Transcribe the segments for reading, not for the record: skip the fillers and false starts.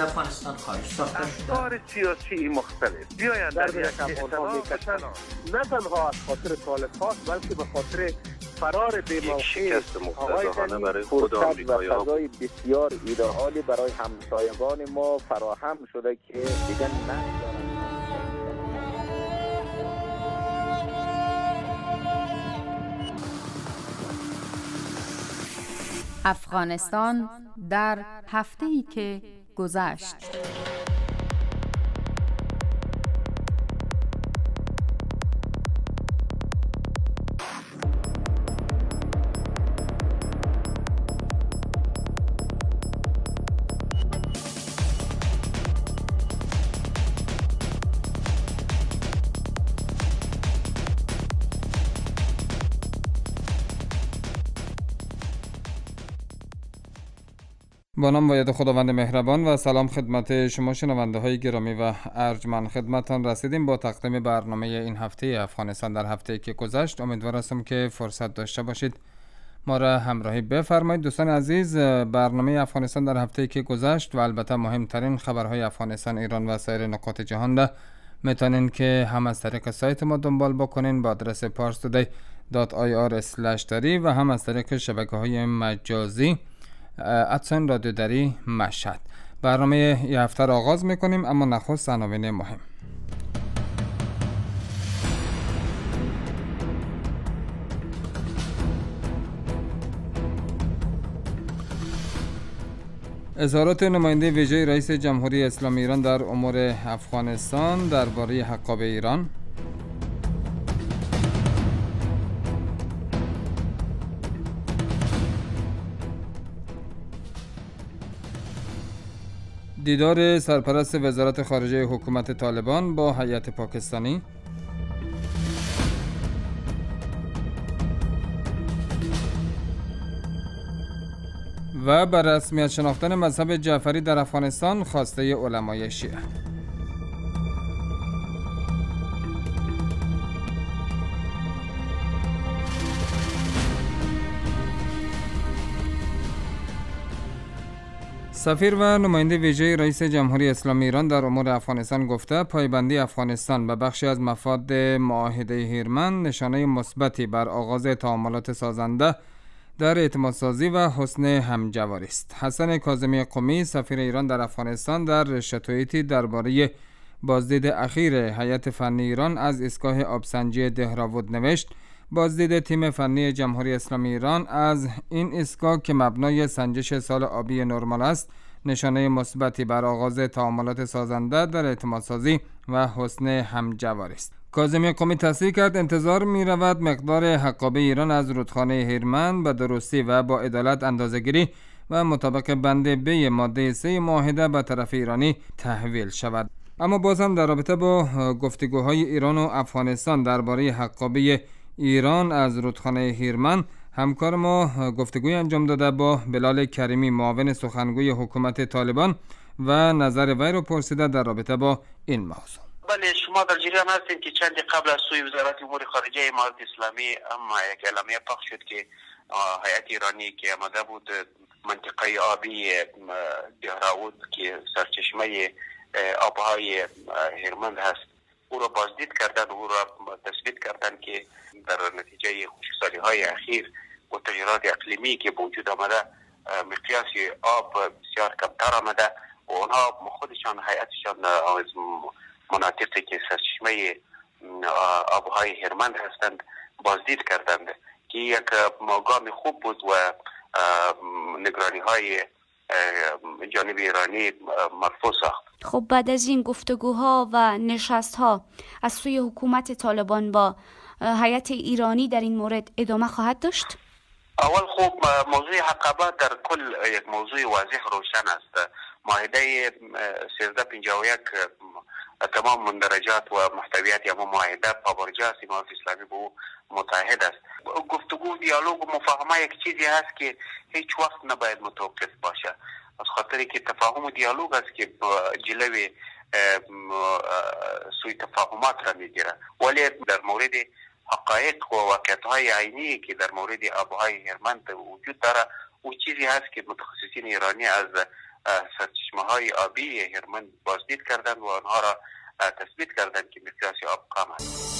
افغانستان خواهش ساخته شده. افکار سیاسی مختلف بیاین در یک افغان میکشن، نه تنها از خاطر طالبان بلکه به خاطر فرار بی‌موقع شکست مفتضحانه برای خود آمریکایی‌ها و فضای بسیار ایدئالی برای همسایگان ما فراهم شده که دیگر ندارند. افغانستان در هفته‌ای که گذشت. با نام و یاد خداوند مهربان و سلام خدمت شما شنونده های گرامی و ارجمند. خدمتتان رسیدیم با تقدیم برنامه این هفته افغانستان در هفته‌ای که گذشت. امیدوار هستم که فرصت داشته باشید ما را همراهی بفرمایید. دوستان عزیز، برنامه افغانستان در هفته‌ای که گذشت و البته مهمترین خبرهای افغانستان، ایران و سایر نقاط جهان را میتونین که هم از طریق سایت ما دنبال بکنین با آدرس parstoday.ir/dari و هم از طریق شبکه‌های مجازی ادسان رادیو دری مشهد. برنامه این هفته را آغاز میکنیم، اما نخست عناوین مهم. اظهارات نماینده ویژه رئیس جمهوری اسلامی ایران در امور افغانستان درباره حقاب ایران. دیدار سرپرست وزارت خارجه حکومت طالبان با هیئت پاکستانی. و بر رسمیت شناختن مذهب جعفری در افغانستان خواسته علمای شیعه. سفیر و نماینده ویژه رئیس جمهوری اسلامی ایران در امور افغانستان گفته پایبندی افغانستان به بخشی از مفاد معاهده هیرمن نشانه مثبتی بر آغاز تعاملات سازنده در اعتمادسازی و حسن همجواری است. حسن کاظمی قمی، سفیر ایران در افغانستان، در شتویتی درباره بازدید اخیر هیئت فنی ایران از ایستگاه آبسنجی دهراود نوشت: بازدید تیم فنی جمهوری اسلامی ایران از این ایستگاه که مبنای سنجش سال آبی نرمال است، نشانه مثبتی بر آغاز تعاملات سازنده در اعتمادسازی و حسن همجواری است. کاظمی قمی تصریح کرد انتظار می رود مقدار حقابه ایران از رودخانه هیرمن به درستی و با عدالت اندازه‌گیری و مطابق بند ب ماده 3 معاهده به طرف ایرانی تحویل شود. اما باز هم در رابطه با گفتگوهای ایران و افغانستان درباره حقابه ایران از رودخانه هیرمن، همکار ما گفتگوی انجام داده با بلال کریمی، معاون سخنگوی حکومت طالبان، و نظر وی رو پرسیده در رابطه با این موضوع. بله، شما در جریان هستید که چندی قبل از سوی وزارت امور خارجه امارات اسلامی اما یک اعلامیه پخش شد که هیئت ایرانی که آمده بود منطقه آبی دهراود که سرچشمه آبهای هیرمند هست او را بازدید کردن، او را تثبیت کردن که در نتیجه خشکسالی‌های اخیر و تغییرات اقلیمی که به وجود آمده مقیاس آب بسیار کمتر آمده و آنها خودشان هیئتشان از مناطقی که سرچشمه آبهای هیرمند هستند بازدید کردند که یک گام خوب بود و نگرانی‌های جانب ایرانی مرفوع ساخت. خب بعد از این گفتگوها و نشست‌ها از سوی حکومت طالبان با هیئت ایرانی در این مورد ادامه خواهد داشت؟ اول خوب موضوع حقابه در کل یک موضوع واضح روشن است. معاهده 1351 تمام مندرجات و محتویات یا معاهده پابرجا است امارات اسلامی به او متحد است. گفتگو، دیالوگ و مفاهمه یک چیزی هست که هیچ وقت نباید متوقف باشه، از خاطری که تفاهم و دیالوگ است که جلوی سوی تفاهمات را میگیره. ولی در مورد حقایق و واقعیت‌های عینی که در مورد آبهای هیرمند وجود داره او چیزی هست که متخصصین ایرانی از سرچشمه‌های آبی هرمند بازدید کردند و آنها را تثبیت کردند که مقیاس آب کم است.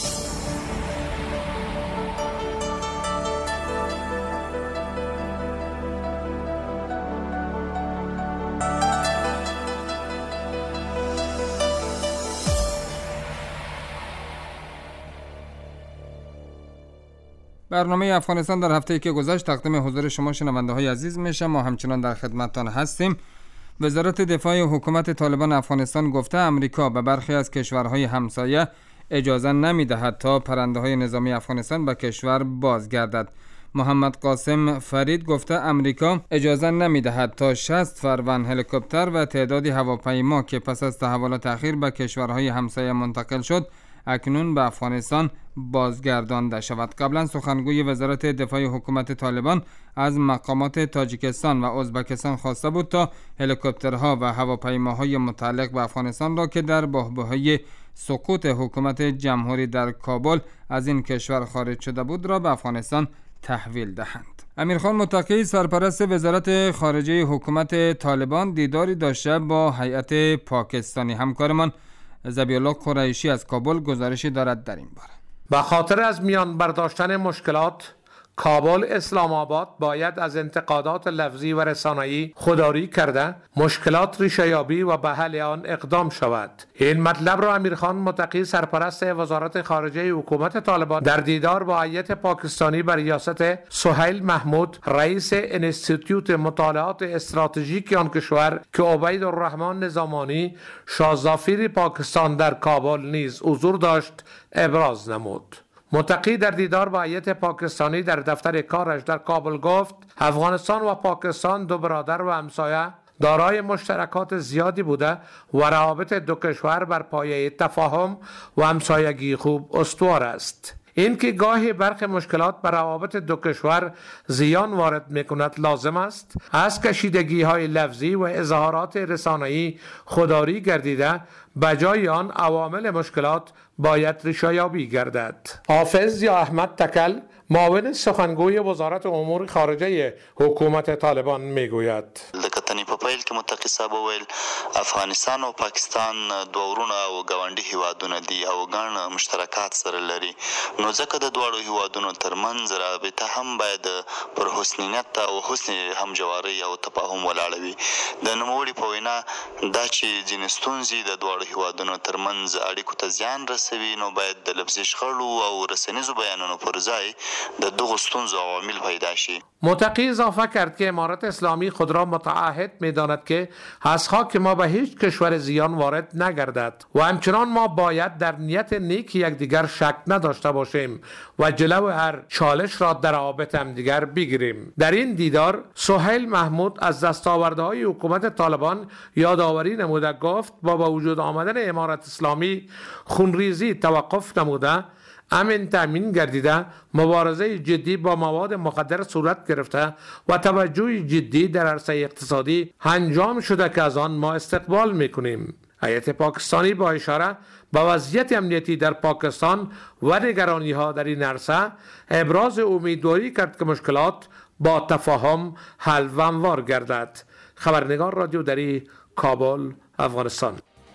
برنامه افغانستان در هفته‌ای که گذشت تقدیم حضور شما شنونده‌های عزیز میشه. ما همچنان در خدمتتان هستیم. وزارت دفاع حکومت طالبان افغانستان گفته امریکا به برخی از کشورهای همسایه اجازه نمی‌دهد تا پرنده‌های نظامی افغانستان به کشور بازگردد. محمد قاسم فرید گفته امریکا اجازه نمی‌دهد تا 60 فروند هلیکوپتر و تعدادی هواپیما که پس از تحولات اخیر به کشورهای همسایه منتقل شد اکنون به افغانستان بازگردانده شود. قبلا سخنگوی وزارت دفاع حکومت طالبان از مقامات تاجیکستان و ازبکستان خواسته بود تا هلیکوپترها و هواپیماهای متعلق به افغانستان را که در بحبوحه سقوط حکومت جمهوری در کابل از این کشور خارج شده بود را به افغانستان تحویل دهند. امیرخان متقی سرپرست وزارت خارجه حکومت طالبان دیداری داشته با هیئت پاکستانی. همکارمان ذبیح الله قریشی از کابل گزارشی دارد در این باره. به خاطر از میان برداشتن مشکلات، کابل اسلام آباد باید از انتقادات لفظی و رسانه‌ای خودداری کرده مشکلات ریشه‌یابی و به حل آن اقدام شود. این مطلب را امیرخان متقی سرپرست وزارت خارجه حکومت طالبان در دیدار با هیئت پاکستانی بر ریاست سهیل محمود رئیس انستیتوت مطالعات استراتژیک آن کشور که عبیدالرحمن نظامانی شاهزافیر پاکستان در کابل نیز حضور داشت ابراز نمود. متقی در دیدار با هیئت پاکستانی در دفتر کارش در کابل گفت افغانستان و پاکستان دو برادر و همسایه دارای مشترکات زیادی بوده و روابط دو کشور بر پایه تفاهم و همسایگی خوب استوار است. این که گاهی برخی مشکلات بر روابط دو کشور زیان وارد می‌کند لازم است از کشیدگی های لفظی و اظهارات رسانه‌ای خودداری گردیده بجای آن عوامل مشکلات باید ریشه‌یابی گردد. حافظ یا احمد تکل معاون سخنگوی وزارت امور خارجه حکومت طالبان میگوید لکتنی په پیل کې متقی صاحب ویل افغانستان او پاکستان دوه ورونه او ګاونډي هیوادونه دي او ګڼ مشترکات سره لري نو ځکه د دواړو هیوادونو ترمنځ رابطه هم باید پر حسنیت او حسن همجواری او تفاهم ولاړه وي. د نوموړي په وینا دا چې ځینې ستونزې د دواړو هیوادونو ترمنځ اړیکو ته زیان رسوي نو باید د لفظي شخړو او رسنیزو بیانونو پر ځای د دغو ستونزو عوامل پیدا شي. متقی اضافه کرد که امارت اسلامی خود را متعهد می‌داند که از خاک ما به هیچ کشور زیان وارد نگردد و همچنان ما باید در نیت نیک یکدیگر شک نداشته باشیم و جلو هر چالش را در روابط همدیگر بگیریم. در این دیدار سهیل محمود از دستاوردهای حکومت طالبان یادآوری نموده گفت با وجود آمدن امارت اسلامی خونریزی توقف نموده امن تامین گردیده مبارزه جدی با مواد مخدر صورت گرفته و توجه جدی در عرصه اقتصادی انجام شده که از آن ما استقبال میکنیم. هیئت پاکستانی با اشاره به وضعیت امنیتی در پاکستان و نگرانی ها در این عرصه ابراز امیدواری کرد که مشکلات با تفاهم حل و هموار گردد. خبرنگار رادیو دری کابل، افغانستان.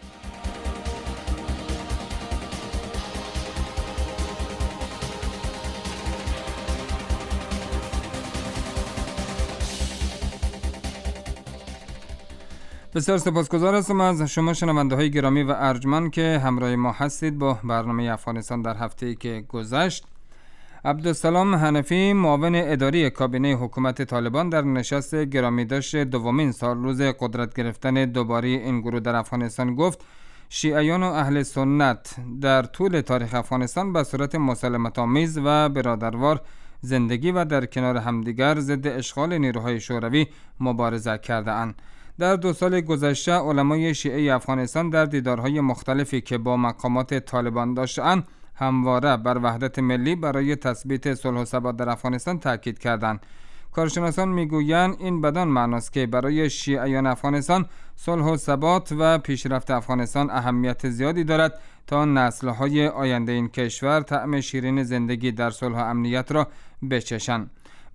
بسیار سپاسگزار هستم از شما شنونده های گرامی و ارجمند که همراه ما هستید با برنامه افغانستان در هفته‌ای که گذشت. عبدالسلام حنفی معاون اداری کابینه حکومت طالبان در نشست گرامی داشت دومین سال روز قدرت گرفتن دوباره این گروه در افغانستان گفت شیعیان و اهل سنت در طول تاریخ افغانستان به صورت مسالمت آمیز و برادروار زندگی و در کنار همدیگر ضد اشغال نیروهای شوروی مبارزه کرده اند. در 2 سال گذشته علمای شیعه افغانستان در دیدارهای مختلفی که با مقامات طالبان داشتند همواره بر وحدت ملی برای تثبیت صلح و ثبات در افغانستان تاکید کردند. کارشناسان میگویند این بدان معناست که برای شیعیان افغانستان صلح و ثبات و پیشرفت افغانستان اهمیت زیادی دارد تا نسل‌های آینده این کشور طعم شیرین زندگی در صلح و امنیت را بچشند.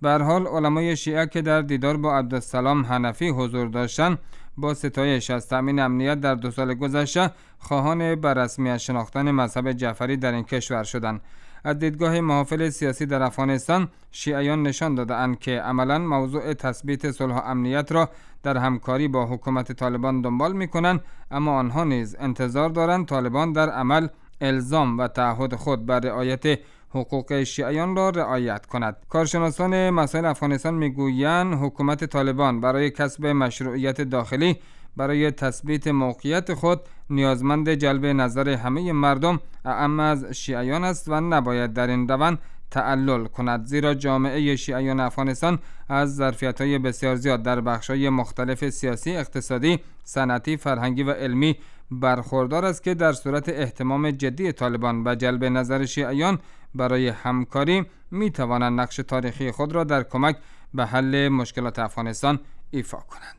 به هر حال علمای شیعه که در دیدار با عبدالسلام حنفی حضور داشتند با ستایش از تامین امنیت در 2 سال گذشته خواهان به رسمیت شناختن مذهب جعفری در این کشور شدند. از دیدگاه محافل سیاسی در افغانستان، شیعیان نشان دادند که عملاً موضوع تثبیت صلح و امنیت را در همکاری با حکومت طالبان دنبال می‌کنند، اما آنها نیز انتظار دارند طالبان در عمل الزام و تعهد خود بر رعایت حقوق شیعیان را رعایت کند. کارشناسان مسائل افغانستان میگویند حکومت طالبان برای کسب مشروعیت داخلی برای تثبیت موقعیت خود نیازمند جلب نظر همه مردم اعم از شیعیان است و نباید در این روند تعلل کند، زیرا جامعه شیعیان افغانستان از ظرفیت‌های بسیار زیاد در بخش‌های مختلف سیاسی، اقتصادی، صنعتی، فرهنگی و علمی برخوردار است که در صورت اهتمام جدی طالبان به جلب نظر شیعیان برای همکاری می‌توانند نقش تاریخی خود را در کمک به حل مشکلات افغانستان ایفا کنند.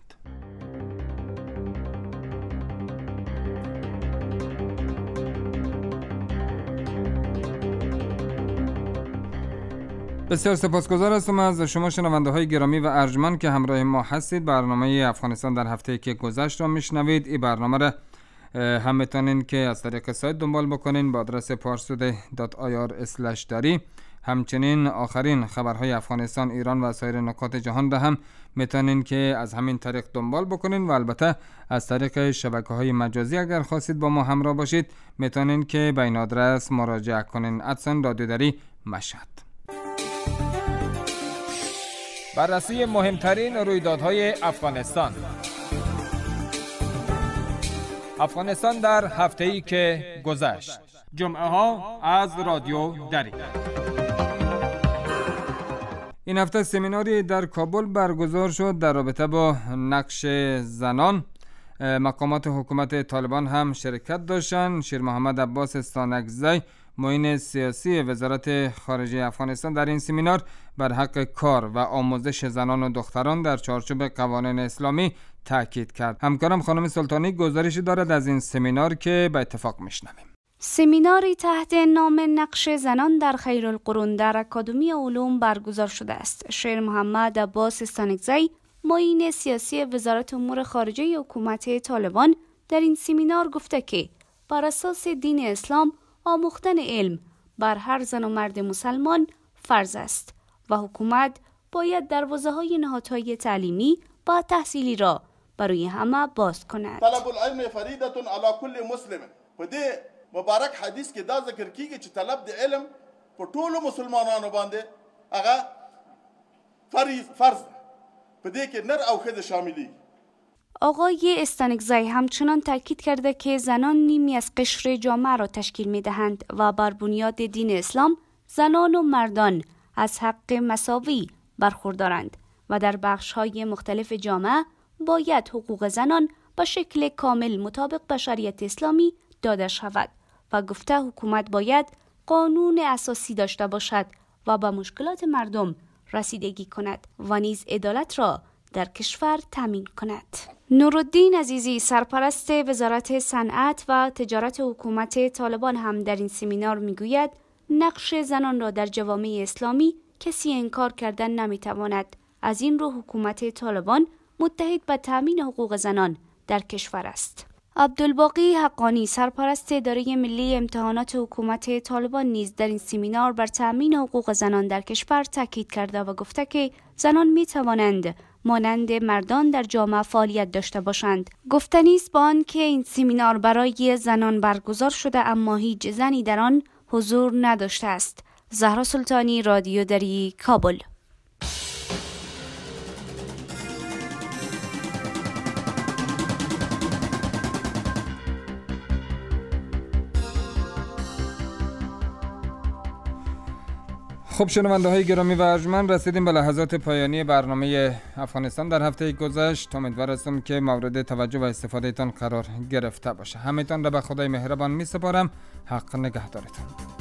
بسیار سپاسگزار هستم از شما شنونده های گرامی و ارجمند که همراه ما هستید. برنامه افغانستان در هفته که گذشت را میشنوید. این برنامه را هم میتونین که از طریق سایت دنبال بکنین با آدرس parstoday.ir/dari. همچنین آخرین خبرهای افغانستان، ایران و سایر نقاط جهان را هم میتونین که از همین طریق دنبال بکنین و البته از طریق شبکه‌های مجازی اگر خواستید با ما همراه باشید میتونین که به این آدرس مراجعه کنین. @رادیودری مشهد. بررسی مهمترین رویدادهای افغانستان. افغانستان در هفته‌ای که گذشت. جمعه ها از رادیو دری. این هفته سمیناری در کابل برگزار شد در رابطه با نقش زنان. مقامات حکومت طالبان هم شرکت داشتند. شیر محمد عباس استانکزی، معین سیاسی وزارت خارجه افغانستان، در این سمینار بر حق کار و آموزش زنان و دختران در چارچوب قوانین اسلامی تاکید کرد. همکارم خانم سلطانی گزارشی دارد از این سمینار که به اتفاق میشنویم. سمیناری تحت نام نقش زنان در خیرالقرون در اکادمی علوم برگزار شده است. شیر محمد عباس استانکزی، معین سیاسی وزارت امور خارجه حکومت طالبان، در این سمینار گفته که بر اساس دین اسلام آموختن علم بر هر زن و مرد مسلمان فرض است و حکومت باید دروازه‌های نهادهای تعلیمی و تحصیلی را برای همه باز کند. طلب العلم فریضه علی کل مسلم. په دې مبارک حدیث کې دا ذکر کیږي چې طلب د علم په ټولو مسلمانانو باندې هغه فرض په دې کې نر او ښځه شاملي. آقای استانکزی همچنان تاکید کرده که زنان نیمی از قشر جامعه را تشکیل می دهند و بر بنیاد دین اسلام زنان و مردان از حق مساوی برخوردارند و در بخش‌های مختلف جامعه باید حقوق زنان به شکل کامل مطابق با شریعت اسلامی داده شود و گفته حکومت باید قانون اساسی داشته باشد و به مشکلات مردم رسیدگی کند و نیز عدالت را در کشور تامین کند. نورالدین عزیزی، سرپرست وزارت صنعت و تجارت حکومت طالبان، هم در این سمینار میگوید نقش زنان را در جوامع اسلامی کسی انکار کردن نمیتواند. از این رو حکومت طالبان متحد به تامین حقوق زنان در کشور است. عبدالباقی حقانی، سرپرست اداره ملی امتحانات حکومت طالبان، نیز در این سمینار بر تامین حقوق زنان در کشور تاکید کرده و گفته که زنان می توانند مانند مردان در جامعه فعالیت داشته باشند. گفتنی است با آن که این سمینار برای زنان برگزار شده اما هیچ زنی در آن حضور نداشته است. زهرا سلطانی، رادیو دری، کابل. خب شنونده های گرامی و ارجمند، رسیدیم به لحظات پایانی برنامه افغانستان در هفته گذشت. امیدوار هستم که مورد توجه و استفاده تان قرار گرفته باشه. همتان را به خدای مهربان می سپارم. حق نگهدارتان.